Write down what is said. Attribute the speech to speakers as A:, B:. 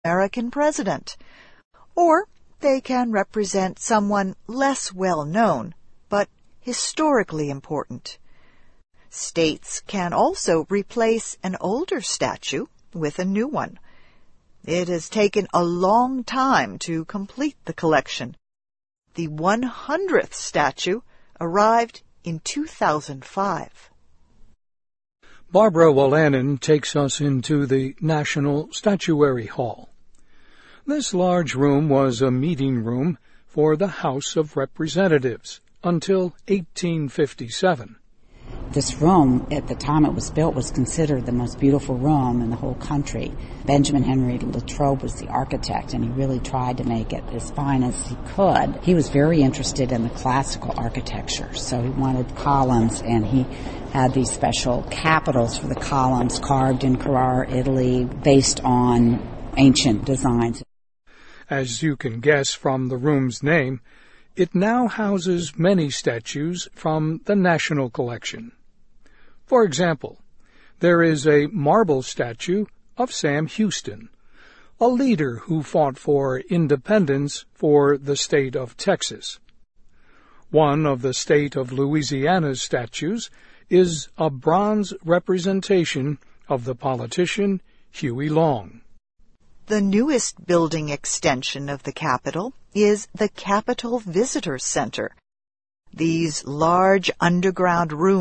A: American president. Or they can represent someone less well known, but historically important. States can also replace an older statue with a new one. It has taken a long time to complete the collection. The 100th statue arrived in 2005.
B: Barbara Wolanin takes us into the National Statuary Hall. This large room was a meeting room for the House of Representatives until 1857.
C: This room, at the time it was built, was considered the most beautiful room in the whole country. Benjamin Henry Latrobe was the architect, and he really tried to make it as fine as he could. He was very interested in the classical architecture, so he wanted columns, and he had these special capitals for the columns carved in Carrara, Italy, based on ancient designs.
B: As you can guess from the room's name, it now houses many statues from the National Collection. For example, there is a marble statue of Sam Houston, a leader who fought for independence for the state of Texas. One of the state of Louisiana's statues is a bronze representation of the politician Huey Long.
A: The newest building extension of the Capitol is the Capitol Visitor Center. These large underground rooms